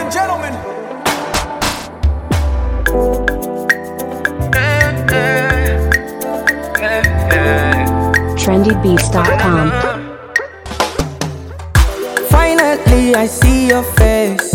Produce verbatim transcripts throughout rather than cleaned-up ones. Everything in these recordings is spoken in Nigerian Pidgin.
and gentlemen. trendy beats dot com. Finally, I see your face.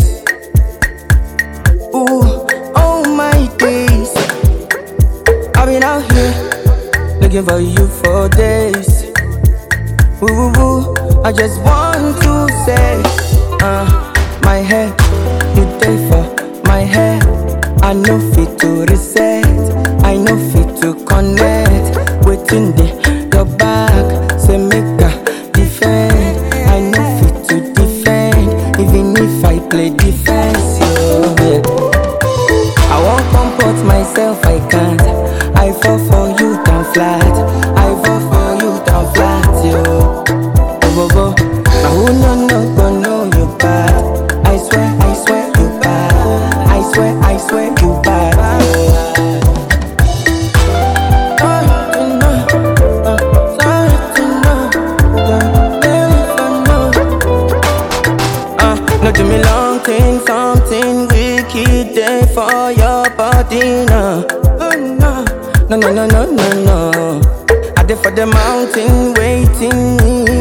Ooh, oh my days. I've been out here looking for you for days. Woo woo woo. I just want to say, uh, my head, you day for my head. I know fit to reset, I know fit to connect. Waiting there, your back, say make a defend. I know fit to defend, even if I play defense. Yeah. I won't comport myself, I can't. I fall for you down flat, I fall for you down flat, yo. Go go, now who no no go know you bad. I swear, I swear you bad. I swear, I swear you bad. No do me long thing, something wicked there for your body now. Oh no, no no no no no no. I did for the mountain waiting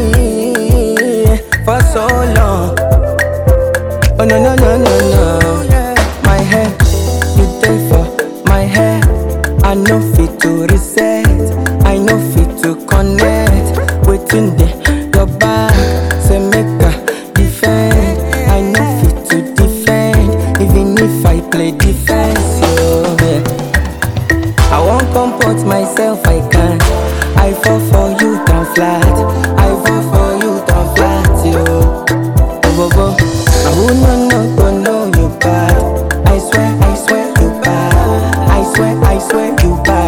for so long. Oh no no no no no. My head, you there for my head. I know fit to reset, I know fit to connect. Waiting there, your back, say make a defend. I know fit to defend, even if I play defense. Yo, yeah. I won't comport myself, I can't. I fall for you down flat, I fall for you down flat, yo. Go go, now who no no go know you bad. I swear, I swear you bad. I swear, I swear you bad.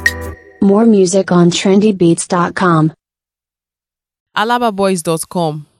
More music on trendy beats dot com. alaba boys dot com